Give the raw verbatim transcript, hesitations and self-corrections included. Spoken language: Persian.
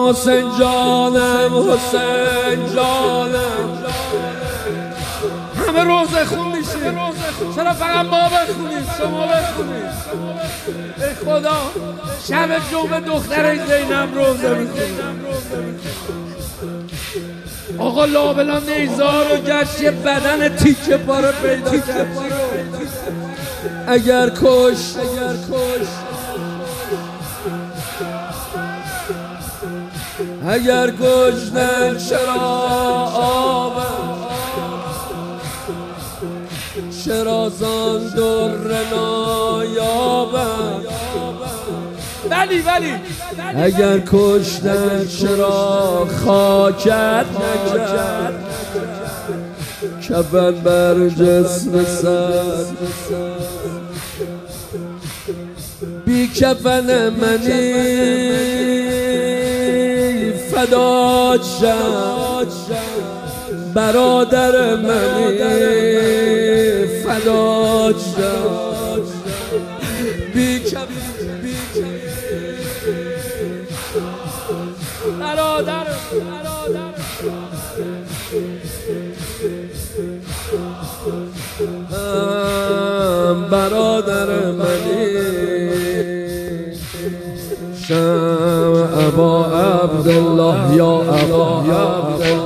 حسین جانم حسین جانم همه روزه خون میشیم، چرا فقط ما بخونیم شما بخونیم؟ ای خدا شب جمعه دختر زینب روزه میخونیم. آقا لابلا نیزار رو گشت یه بدن تیکه پاره پیدا کرد. اگر کش اگر کش اگر گشنه چرا آبم، چرا زان در نایابم، ولی ولی اگر کشتن چرا خاکت نکرد، کفن بر جسم سر بی کفن منی فدات شم، برادر منی فدات شم، بی کفن برادر برادر منی شم ابا عبدالله یا ابا عبدالله